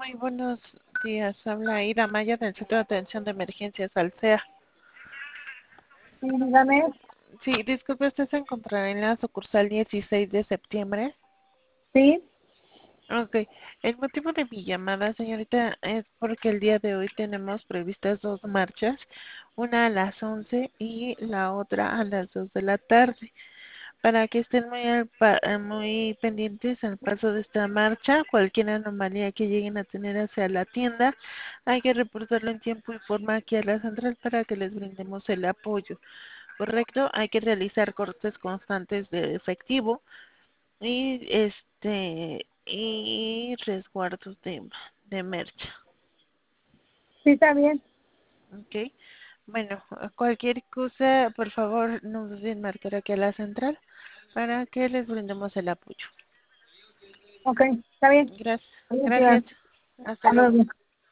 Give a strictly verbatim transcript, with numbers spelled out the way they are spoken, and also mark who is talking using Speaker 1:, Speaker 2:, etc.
Speaker 1: Muy buenos días. Habla Ira Maya del Centro de Atención de Emergencias Alsea.
Speaker 2: Sí, dígame.
Speaker 1: Sí, disculpe, ¿usted se encontrará en la sucursal dieciséis de septiembre?
Speaker 2: Sí,
Speaker 1: Ok. El motivo de mi llamada, señorita, es porque el día de hoy tenemos previstas dos marchas, una a las once y la otra a las dos de la tarde. Para que estén muy, al pa- eh, muy pendientes al paso de esta marcha, cualquier anomalía que lleguen a tener hacia la tienda, hay que reportarlo en tiempo y forma aquí a la central para que les brindemos el apoyo. Correcto, hay que realizar cortes constantes de efectivo y este y resguardos de, de mercha.
Speaker 2: sí está bien.
Speaker 1: Ok. Bueno, cualquier cosa, por favor, no duden marcar aquí a la central para que les brindemos el apoyo.
Speaker 2: Ok, está bien.
Speaker 1: Gracias.
Speaker 2: Gracias.
Speaker 1: Gracias. Hasta
Speaker 2: Hasta
Speaker 1: luego.
Speaker 2: luego.